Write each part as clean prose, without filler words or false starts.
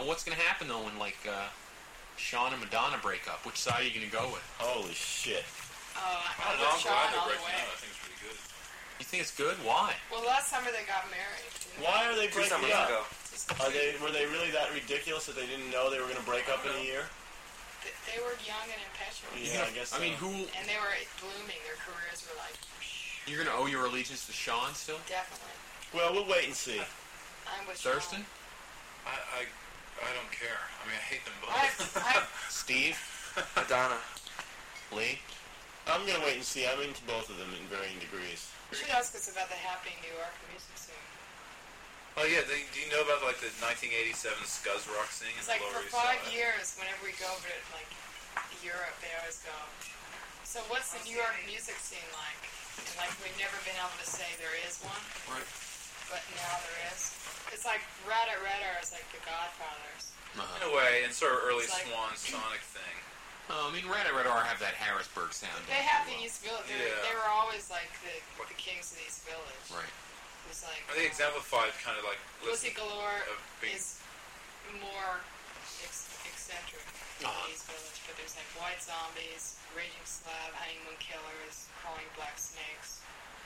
what's going to happen, though, when, like, Sean and Madonna break up? Which side are you going to go with? Holy shit. I'm I'm with glad Sean they're all the breaking way. up. I think it's pretty good. You think it's good? Why? Well, last summer they got married. Why are they 2 breaking summers up? ago. Were they really that ridiculous that they didn't know they were going to break up in a year? They were young and impetuous. Yeah, I guess so. I mean, who... And they were blooming. Their careers were like... You're going to owe your allegiance to Sean still? Definitely. Well, we'll wait and see. I'm with Thurston? Sean. I don't care. I mean, I hate them both. Steve? Madonna. Lee? I'm going to wait and see. I'm into both of them in varying degrees. You should ask us about the happening New York music scene. Oh yeah, do you know about like the 1987 Scuzz Rock scene in It's like the for Lower East 5 Side? years, whenever we go over to like Europe, they always go. So what's the New York music scene like? And like we've never been able to say there is one, Right. but now there is. It's like Rata Rata is like the Godfathers. In a way, and sort of early It's like- Swan Sonic thing. I mean, Red Radar have that Harrisburg sound. They have the East Village. Yeah. They were always like the kings of the East Village. Right. It was like I think exemplified kind of like Pussy Galore of being- is more eccentric than the East Village, but there's like White Zombies, Raging Slab, Honeymoon Killers, Crawling Black Snakes.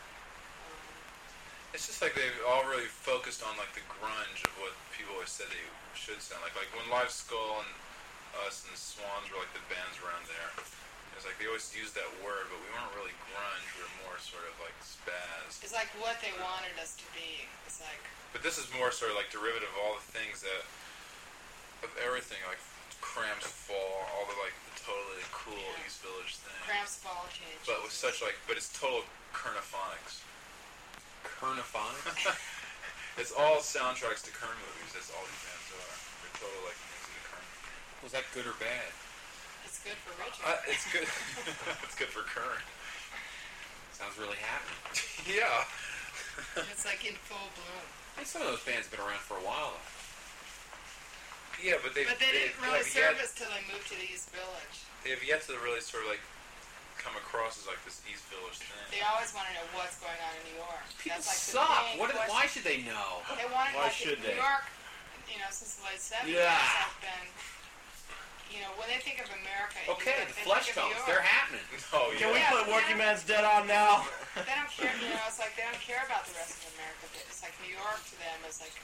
It's just like they've all really focused on like the grunge of what people always said they should sound like. Like when Live Skull and us and Swans were like the bands around there. It's like they always used that word, but we weren't really grunge. We were more sort of like spaz. It's like what they wanted us to be. It's like But this is more sort of like derivative of all the things that of everything, like Cramps Fall, all the like the totally cool Yeah. East Village thing. Cramps Fall Change. But with such like, but it's total Kernophonics. Kernophonic? It's all soundtracks to Kern movies. That's all these bands are. They're total like music to Kern. Was that good or bad? It's good for Richard. It's good. It's good for Kern. Sounds really happy. Yeah. It's like in full bloom. I think some of those bands have been around for a while, though. Yeah, but they But they didn't really have serve yet, us till they moved to the East Village. they have yet to really sort of like come across as like this East Village thing. They always want to know what's going on in New York. People That's like the suck. main Why question. should they know? They wanted Why like should New they? York, since the late 70s Yeah. have been, when they think of America, Okay, they the think Flesh of New Tones, York. they're happening. Oh yeah. Can we Yeah, put but Working then- Man's Dead on now? They don't care. It's like they don't care about the rest of America. It's like New York to them is like,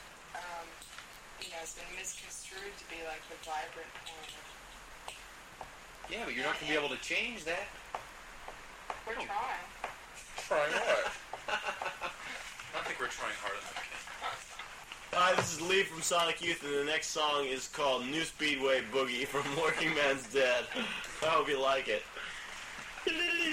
it's been misconstrued to be like the vibrant point of. Yeah, but you're not going to be able to change that. We're trying. Trying what? I think we're trying harder than we can. Hi, this is Lee from Sonic Youth, and the next song is called New Speedway Boogie from Working Man's Dead. I hope you like it.